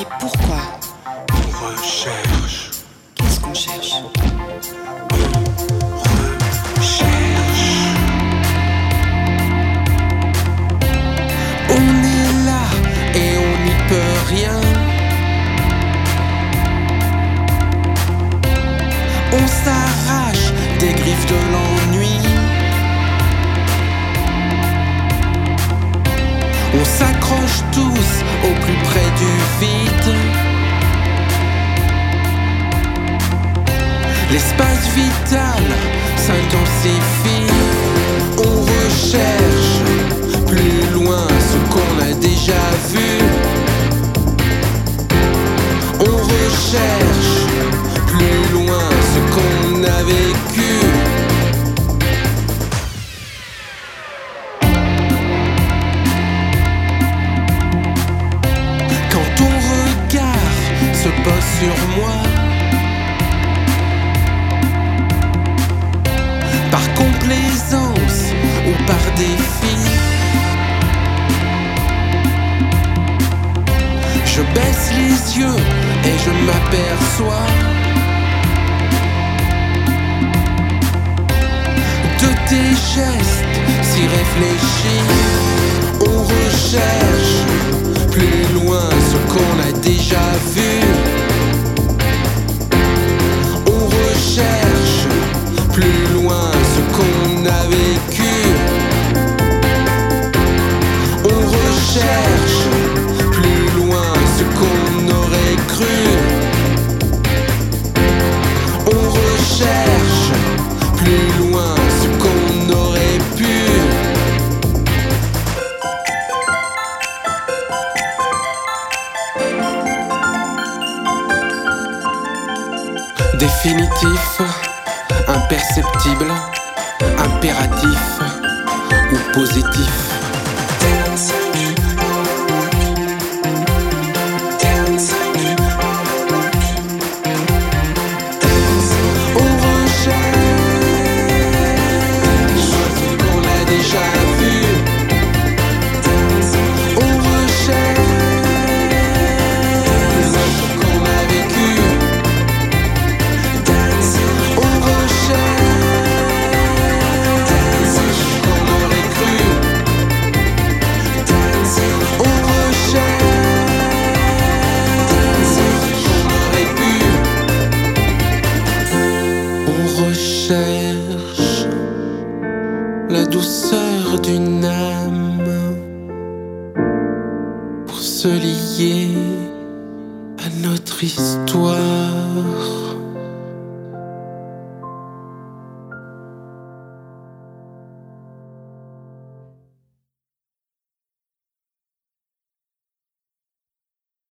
Pourquoi? On recherche. Qu'est-ce qu'on cherche? Recherche. On est là et on n'y peut rien. On s'arrache des griffes de l'ennui. On s'accroche tous au plus près du vide. L'espace vital s'intensifie. On recherche plus loin ce qu'on a déjà vu. On recherche plus loin ce qu'on a vécu. Quand ton regard se pose sur moi, par complaisance ou par défi, je baisse les yeux et je m'aperçois de tes gestes si réfléchis. On recherche plus loin ce qu'on a déjà vu. On recherche plus loin ce qu'on a vécu. On recherche plus loin ce qu'on aurait cru. On recherche plus loin ce qu'on aurait pu. Définitif, imperceptible, impératif ou positif. On recherche ce qu'on a déjà vu. On recherche ce qu'on a vécu. On recherche ce qu'on aurait cru. On recherche ce qu'on aurait pu. On recherche la douceur d'une âme pour se lier à notre histoire.